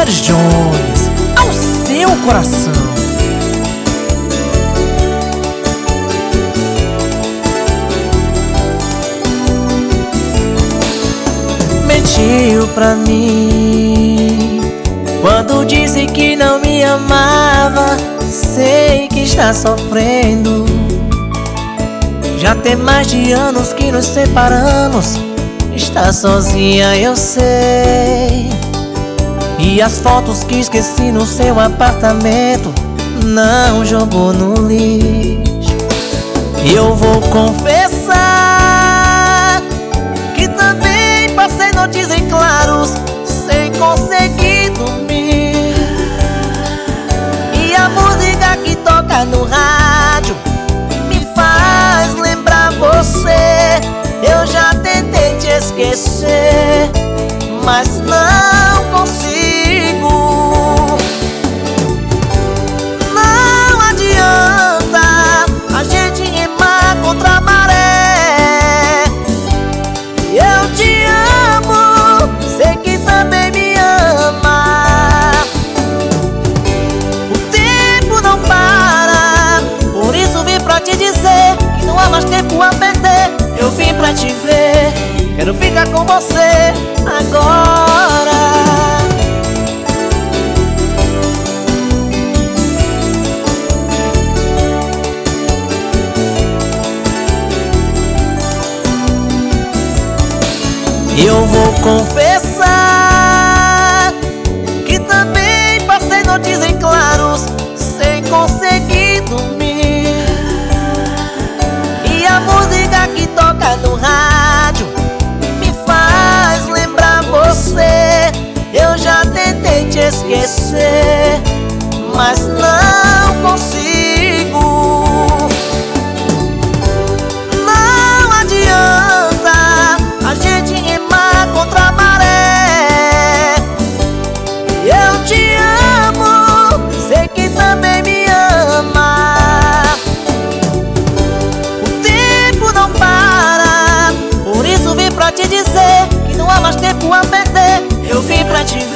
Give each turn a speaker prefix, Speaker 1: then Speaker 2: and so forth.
Speaker 1: Pérez Jones, ao seu coração. Mentiu pra mim quando disse que não me amava. Sei que está sofrendo. Já tem mais de anos que nos separamos. Está sozinha, eu sei. E as fotos que esqueci no seu apartamento não jogou no lixo. Eu vou confessar que também passei noites em claros sem conseguir dormir. E a música que toca no rádio me faz lembrar você. Eu já tentei te esquecer, mas não consigo. Não adianta a gente remar contra a maré. Eu te amo, sei que também me ama. O tempo não para, por isso vim pra te dizer que não há mais tempo a perder. Eu vim pra te ver, quero ficar com você agora. Eu vou confessar que também passei noites em claros sem conseguir dormir. E a música que toca no rádio me faz lembrar você. Eu já tentei te esquecer, mas não consigo. Não adianta a gente remar contra a maré. Eu te amo, sei que também me ama. O tempo não para, por isso vim pra te dizer que não há mais tempo a perder. Eu vim pra te ver,